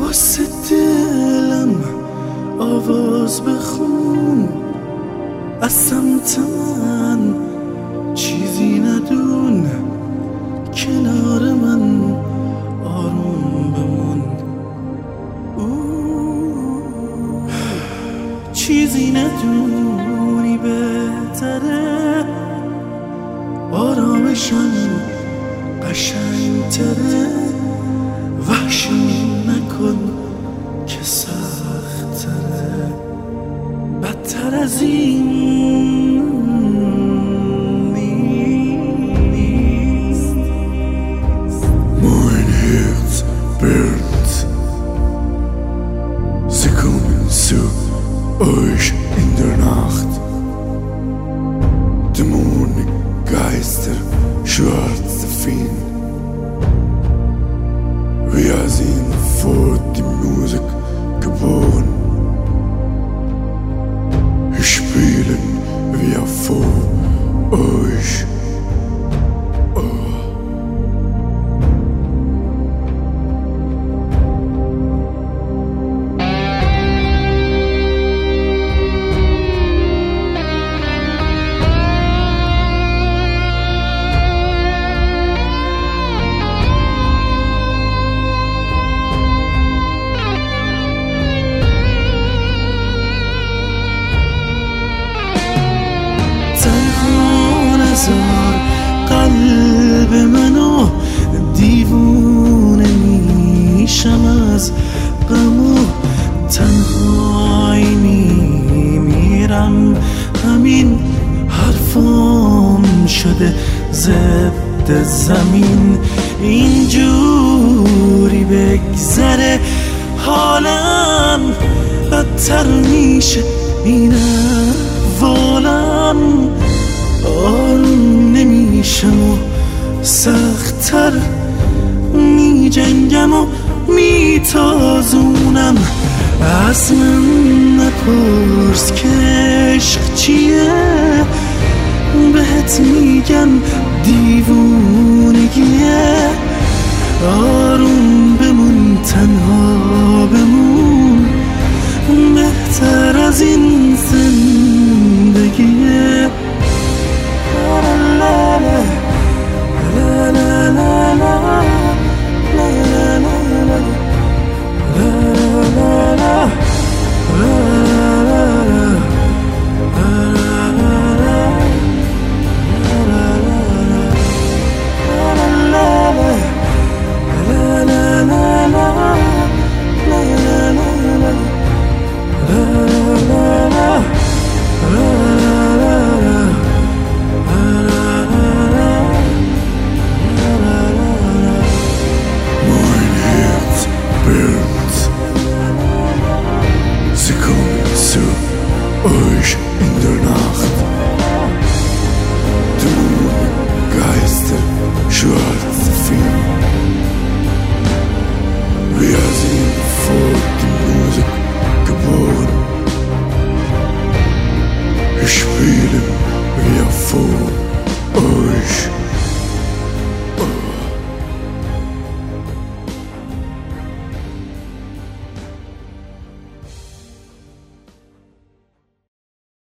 واسه دلم آواز بخون، از سمت من چیزی ندون، کنار من آروم بمون. چیزی ندونی بهتره، آرامشم قشنگتره. وحشی نکن که سختره، بدتر از این نیست. Mein Herz brennt, sie kommen zu euch in der Nacht. Dämonen, Geister, schwarze Feen. Wir sind vor die Musik geboren. Spielen wir vor euch. قلب منو دیوونه میشم از غم و تنهایی میمیرم. همین حرفام شده ضد زمین، اینجوری بگذره حالم بدتر میشه این احوالم. آروم نمیشم و سخت‌تر میجنگم و میتازونم. از من نپرس که عشق چیه، بهت میگم دیوونگیه. آروم بمون، تنها بمون، بهتر از این زندگیه. Euch in der Nacht. Dämonen, Geister, schwarze Feen. Wir sind vor die Musik geboren. Spielen wir vor euch.